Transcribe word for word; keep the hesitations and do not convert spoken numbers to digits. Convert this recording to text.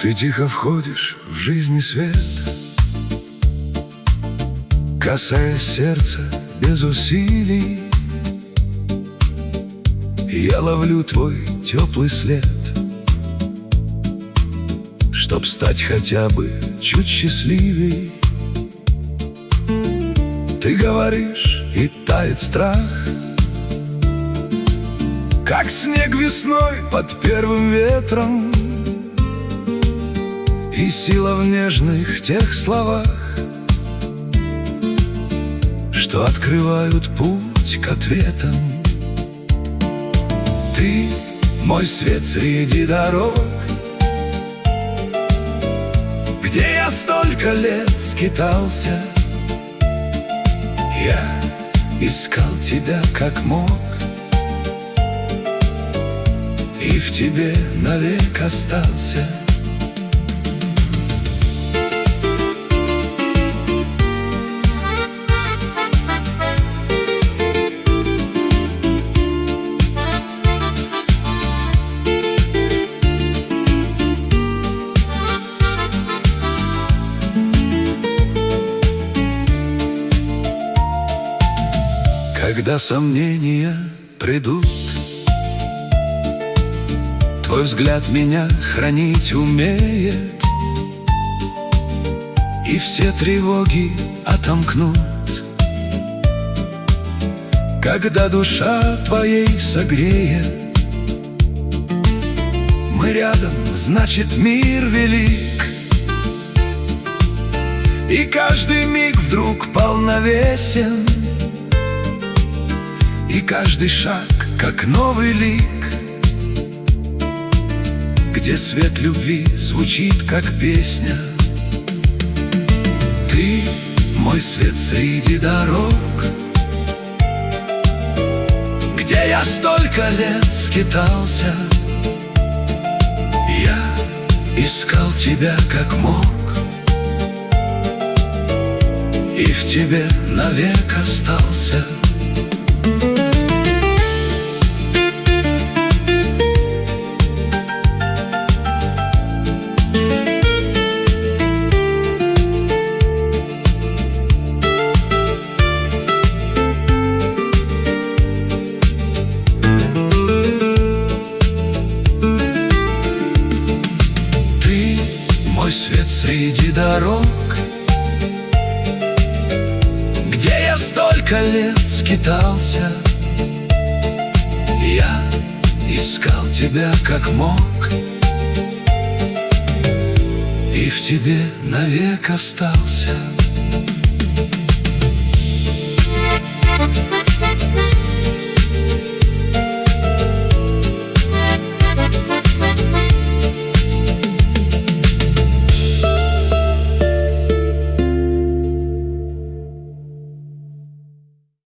Ты тихо входишь в жизни свет, касаясь сердца без усилий. Я ловлю твой теплый след, чтоб стать хотя бы чуть счастливей. Ты говоришь, и тает страх, как снег весной под первым ветром. И сила в нежных тех словах, что открывают путь к ответам. Ты мой свет среди дорог, где я столько лет скитался. Я искал тебя как мог, и в тебе навек остался. Когда сомнения придут, твой взгляд меня хранить умеет, и все тревоги отомкнут. Когда душа твоей согреет, мы рядом, значит, мир велик. И каждый миг вдруг полновесен, и каждый шаг, как новый лик, где свет любви звучит, как песня. Ты мой свет среди дорог, где я столько лет скитался. Я искал тебя как мог, и в тебе навек остался. Мой свет среди дорог, где я столько лет скитался. Я искал тебя как мог, и в тебе навек остался.